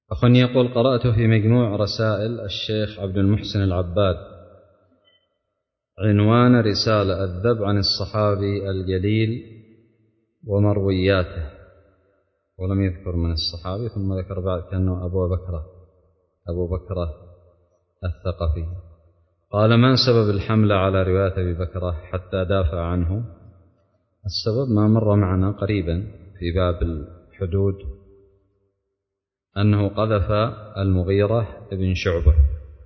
أخ يقول: قرأت في مجموع رسائل الشيخ عبد المحسن العباد عنوان رسالة الذب عن الصحابي الجليل ومروياته، ولم يذكر من الصحابي، ثم ذكر بعد كأنه أبو بكرة الثقفي. قال: ما سبب الحملة على رواية أبي بكرة حتى دافع عنه؟ السبب ما مر معنا قريبا في باب الحدود، أنه قذف المغيرة بن شعبة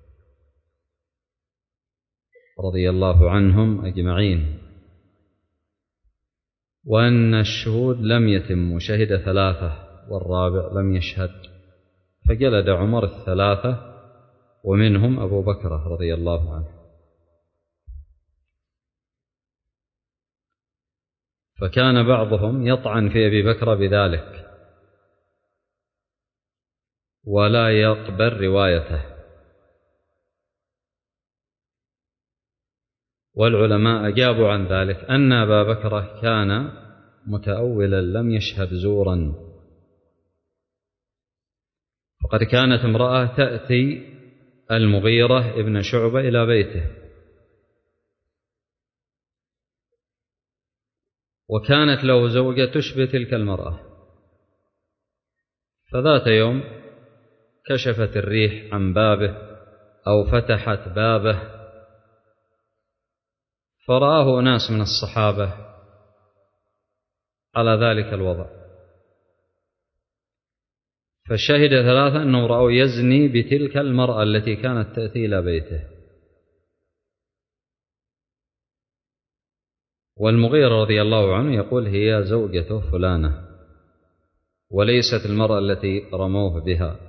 رضي الله عنهم أجمعين، وأن الشهود لم يتم، وشهد 3 والرابع لم يشهد، فجلد عمر 3 ومنهم أبو بكر رضي الله عنه. فكان بعضهم يطعن في أبي بكر بذلك ولا يقبل روايته، والعلماء أجابوا عن ذلك أن أبا بكر كان متأولا لم يشهد زورا، فقد كانت امرأة تأتي المغيرة ابن شعبة إلى بيته، وكانت له زوجة تشبه تلك المرأة، فذات يوم كشفت الريح عن بابه أو فتحت بابه، فرآه ناس من الصحابة على ذلك الوضع، فشهد 3 أنهم رأوا يزني بتلك المرأة التي كانت تأتي إلى بيته. والمغيرة رضي الله عنه يقول: هي زوجته فلانة وليست المرأة التي رموه بها.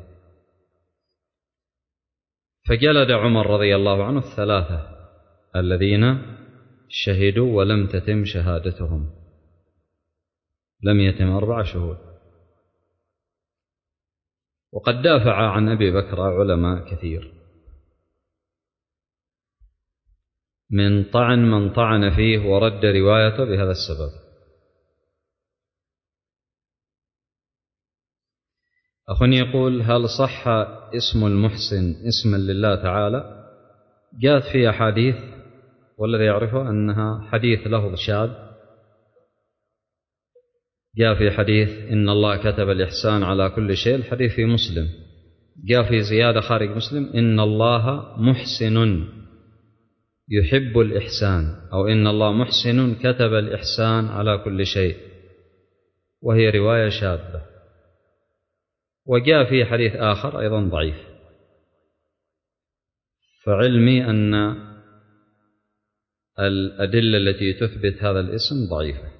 فجلد عمر رضي الله عنه 3 الذين شهدوا ولم تتم شهادتهم، لم يتم 4 شهود. وقد دافع عن أبي بكر علماء كثير، من طعن فيه ورد روايته بهذا السبب. أخ يقول: هل صح اسم المحسن اسما لله تعالى؟ جاءت في أحاديث، والذي يعرفه أنها حديث لفظ شاذ. جاء في حديث إن الله كتب الإحسان على كل شيء، الحديث في مسلم. جاء في زيادة خارج مسلم: إن الله محسن يحب الإحسان، أو إن الله محسن كتب الإحسان على كل شيء، وهي رواية شاذة. وجاء في حديث آخر أيضا ضعيف، فعلمي أن الأدلة التي تثبت هذا الاسم ضعيفة.